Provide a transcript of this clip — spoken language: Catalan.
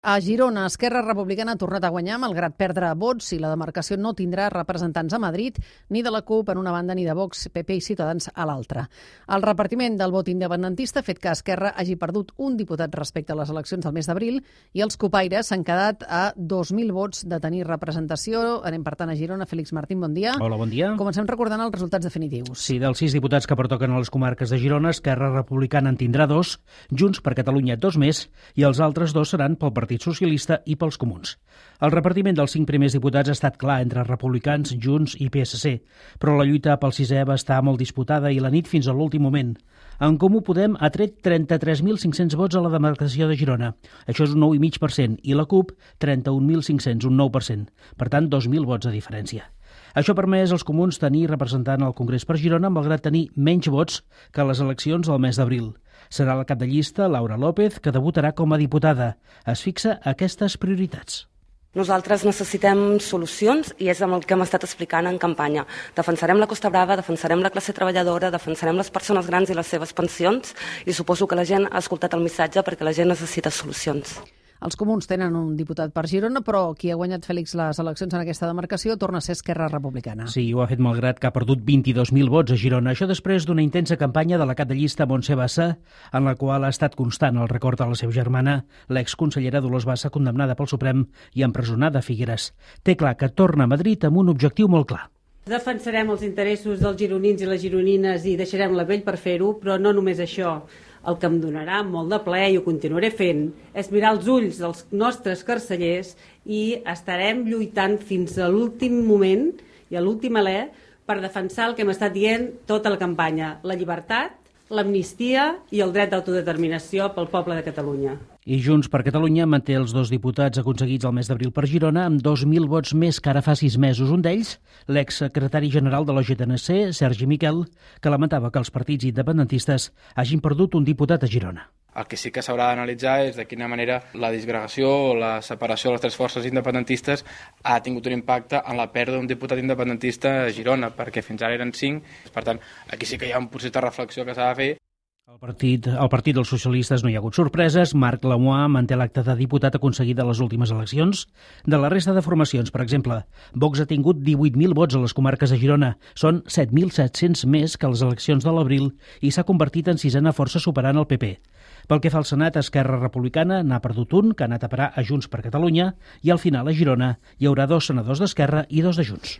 A Girona, Esquerra Republicana ha tornat a guanyar, malgrat perdre vots, i la demarcació no tindrà representants a Madrid, ni de la CUP en una banda ni de Vox, PP i Ciutadans a l'altra. El repartiment del vot independentista ha fet que Esquerra hagi perdut un diputat respecte a les eleccions del mes d'abril i els copaires s'han quedat a 2.000 vots de tenir representació. Anem, per tant, a Girona. Félix Martín, bon dia. Hola, bon dia. Comencem recordant els resultats definitius. Sí, dels 6 diputats que pertoquen a les comarques de Girona, Esquerra Republicana en tindrà 2, Junts per Catalunya 2 més, i els altres 2 seran pel Partit Socialista i pels Comuns. El repartiment dels 5 primers diputats ha estat clar entre republicans, Junts i PSC, però la lluita pel 6è va estar molt disputada i la nit fins a l'últim moment. En Comú Podem ha tret 33.500 vots a la demarcació de Girona. Això és un 9,5%, i la CUP 31.500, un 9%. Per tant, 2.000 vots de diferència. Això ha permès als comuns tenir representant al Congrés per Girona, malgrat tenir menys vots que a les eleccions del mes d'abril. Serà la cap de llista, Laura López, que debutarà com a diputada. Es fixa aquestes prioritats. Nosaltres necessitem solucions i és el que hem estat explicant en campanya. Defensarem la Costa Brava, defensarem la classe treballadora, defensarem les persones grans i les seves pensions, i suposo que la gent ha escoltat el missatge perquè la gent necessita solucions. Els comuns tenen un diputat per Girona, però qui ha guanyat, Fèlix, les eleccions en aquesta demarcació torna a ser Esquerra Republicana. Sí, ho ha fet malgrat que ha perdut 22.000 vots a Girona. Això després d'una intensa campanya de la cap de llista Montse Bassa, en la qual ha estat constant el record a la seva germana, l'exconsellera Dolors Bassa, condemnada pel Suprem i empresonada a Figueres. Té clar que torna a Madrid amb un objectiu molt clar. Defensarem els interessos dels gironins i les gironines i deixarem la pell per fer-ho, però no només això. El que em donarà molt de plaer, i ho continuaré fent, és mirar els ulls dels nostres carcellers i estarem lluitant fins a l'últim moment i a l'últim alè per defensar el que hem estat dient tota la campanya, la llibertat, l'amnistia i el dret d'autodeterminació pel poble de Catalunya. I Junts per Catalunya manté els 2 diputats aconseguits el mes d'abril per Girona amb 2.000 vots més que ara fa 6 mesos. Un d'ells, l'exsecretari general de la GTNC, Sergi Miquel, que lamentava que els partits independentistes hagin perdut un diputat a Girona. El que sí que s'haurà d'analitzar és de quina manera la disgregació o la separació de les 3 forces independentistes ha tingut un impacte en la pèrdua d'un diputat independentista a Girona, perquè fins ara eren 5. Per tant, aquí sí que hi ha un procés de reflexió que s'ha de fer. Al partit dels socialistes no hi ha hagut sorpreses. Marc Lamois manté l'acte de diputat aconseguit a les últimes eleccions. De la resta de formacions, per exemple, Vox ha tingut 18.000 vots a les comarques de Girona. Són 7.700 més que les eleccions de l'abril i s'ha convertit en 6a força superant el PP. Pel que fa al Senat, Esquerra Republicana n'ha perdut un, que ha anat a parar a Junts per Catalunya, i al final a Girona hi haurà 2 senadors d'Esquerra i 2 de Junts.